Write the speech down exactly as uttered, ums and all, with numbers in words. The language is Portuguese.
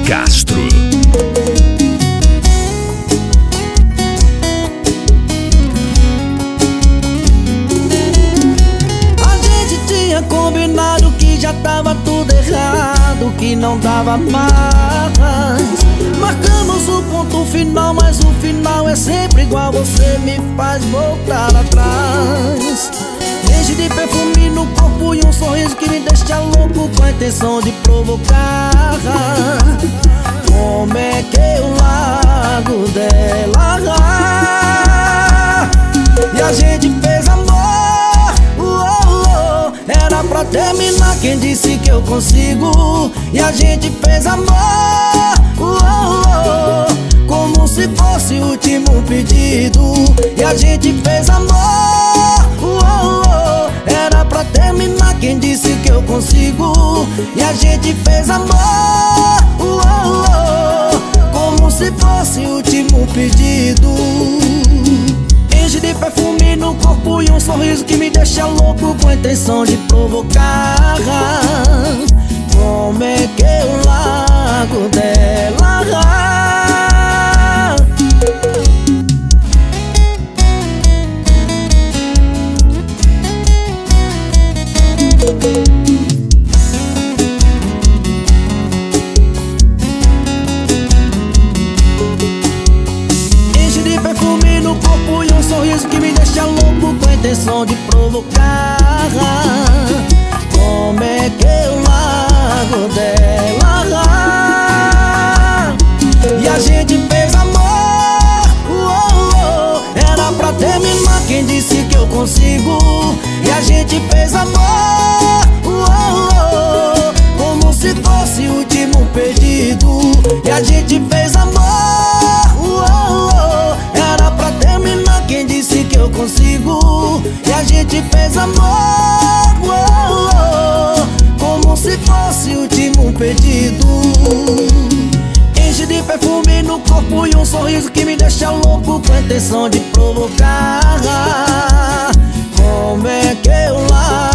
Castro. A gente tinha combinado que já tava tudo errado, que não dava mais. Marcamos o ponto final, mas o final é sempre igual. Você me faz voltar atrás. Beijo de perfume no corpo e um sorriso que me deixa louco, com a intenção de provocar. Como é que eu largo dela? E a gente fez amor, oh, oh. Era pra terminar, quem disse que eu consigo? E a gente fez amor, oh, oh. Como se fosse o último pedido. E a gente fez amor, oh, oh. Era pra terminar, quem disse que eu consigo? E a gente fez amor, oh, oh. Como se fosse o último pedido. Enche de perfume no corpo e um sorriso que me deixa louco, com a intenção de provocar. Como é que eu largo dela? Enche de perfume no corpo e um sorriso que me deixa louco, com a intenção de provocar. Como é que eu largo dela? E a gente fez amor, oh, oh. Era pra terminar, quem disse que eu consigo? E a gente fez amor, oh, oh. Como se fosse o último pedido. E a gente fez amor, oh, oh. Era pra terminar, quem disse que eu consigo? E a gente fez amor, oh, oh. Como se fosse o último pedido. Enche de perfume no corpo e um sorriso que me deixa louco, com a intenção de provocar. Como é que eu largo